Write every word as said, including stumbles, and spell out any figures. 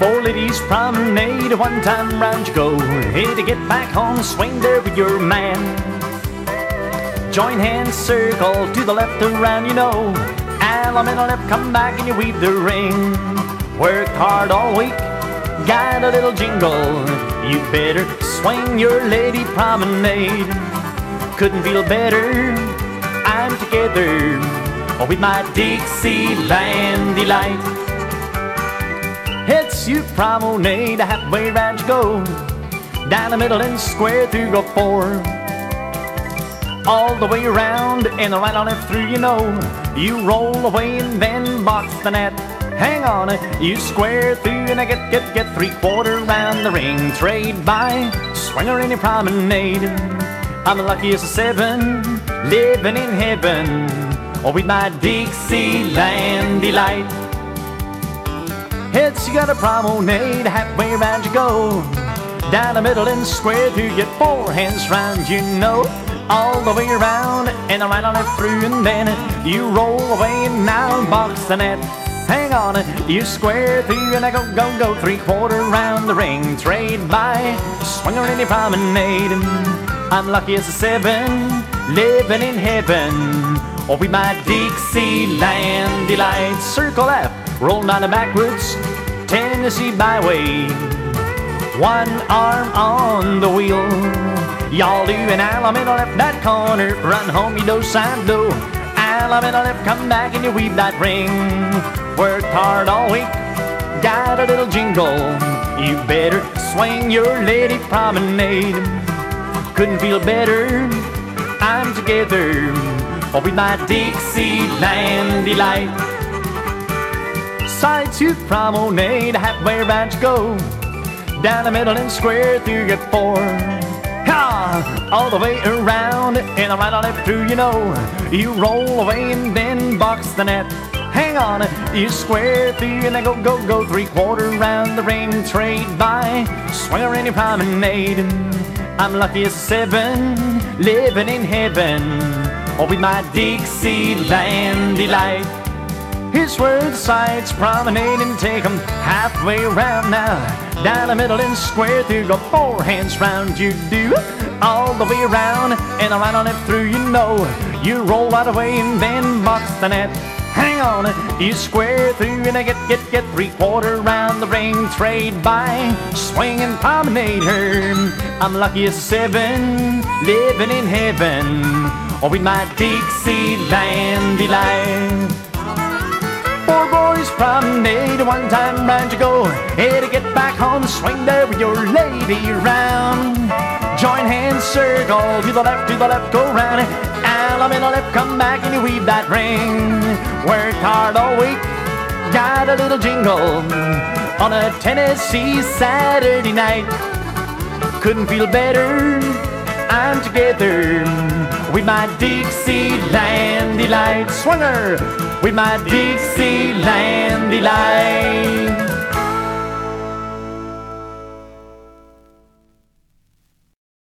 Four ladies promenade, one time round you go. Hey, to get back home, swing there with your man. Join hands, circle to the left around, you know. Alum in the left, come back and you weave the ring. Worked hard all week, got a little jingle. You better swing your lady promenade. Couldn't feel better, I'm together with my Dixieland delight. It's you promenade, halfway round you go. Down the middle and square through go four. All the way around and right on it through, you know. You roll away and then box the net. Hang on, you square through and I get, get, get three quarter round the ring. Trade by, swinger in your promenade. I'm the luckiest of seven, living in heaven, or with my Dixieland delight. It's you got a promenade, halfway around you go. Down the middle and square through, get four hands round, you know. All the way around and right on it through, and then you roll away and now box the net. Hang on, you square through and I go, go, go three quarter round the ring. Trade by, swinger in your promenade. I'm lucky as a seven, living in heaven, or with my Dixieland delight. Circle left, roll down and backwards, Tennessee byway. One arm on the wheel. Y'all do an alum in the left, that corner. Run home, you do side do. Alum in the left, come back and you weave that ring. Worked hard all week, got a little jingle. You better swing your lady promenade. Couldn't feel better, I'm together with my Dixieland delight. Side to promenade, halfway around you go. Down the middle and square through get four. Ha! All the way around and right on it through, you know. You roll away and then box the net. Hang on, you square through and I go, go, go three quarter round the ring. Trade by, swinger in your promenade. I'm lucky as seven, living in heaven, or with my Dixieland delight. Here's where the sides promenade and take 'em halfway around now. Down the middle and square through, go four hands round, you do. All the way around and right on it through, you know. You roll right away and then box the net. Hang on, you square through and I get, get, get three quarter round the ring. Trade by, swing and promenade her. I'm lucky as seven, living in heaven, or with my Dixieland delight. Four boys promenade, one time round you go. Hey, to get back home, swing there with your lady round. Join hands, circle to the left, to the left, go round. Alum in the left, come back and you weave that ring. Worked hard all week, got a little jingle on a Tennessee Saturday night. Couldn't feel better, I'm together with my Dixieland delight. Swinger with my Dixieland delight.